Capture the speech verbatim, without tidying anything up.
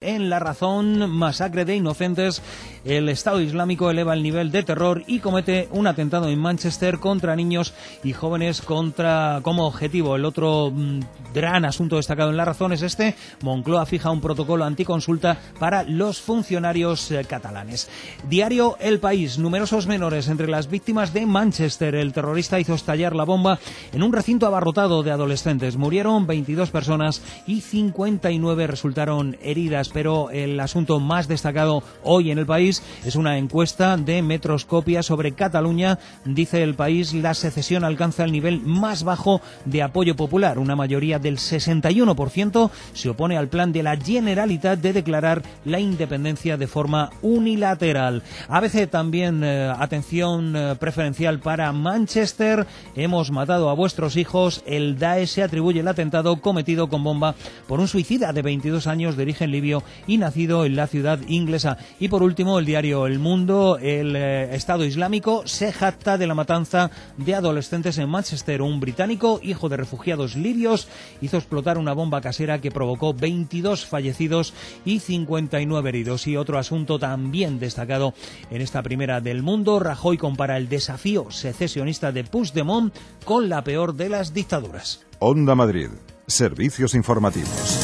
en La Razón, masacre de inocentes. El Estado Islámico eleva el nivel de terror y comete un atentado en Manchester contra niños y jóvenes contra como objetivo. El otro mmm, gran asunto destacado en La Razón es este. Moncloa fija un protocolo anticonsulta para los funcionarios eh, catalanes. Diario El País. Numerosos menores entre las víctimas de Manchester. El terrorista hizo estallar la bomba en un recinto abarrotado de adolescentes. Murieron veintidós personas y cincuenta y nueve resultaron heridas. Pero el asunto más destacado hoy en El País es una encuesta de Metroscopia sobre Cataluña. Dice El País, la secesión alcanza el nivel más bajo de apoyo popular. Una mayoría del sesenta y uno por ciento se opone al plan de la Generalitat de declarar la independencia de forma unilateral. A B C también, eh, atención eh, preferencial para Manchester. Hemos matado a vuestros hijos. El Daesh se atribuye el atentado cometido con bomba por un suicida de veintidós años de origen libio y nacido en la ciudad inglesa. Y por último, el diario El Mundo. El eh, Estado Islámico se jacta de la matanza de adolescentes en Manchester. Un británico, hijo de refugiados libios, hizo explotar una bomba casera que provocó veintidós fallecidos y cincuenta y nueve heridos. Y otro asunto también destacado en esta primera del Mundo. Rajoy compara el desafío secesionista de Puigdemont con la peor de las dictaduras. Onda Madrid. Servicios informativos.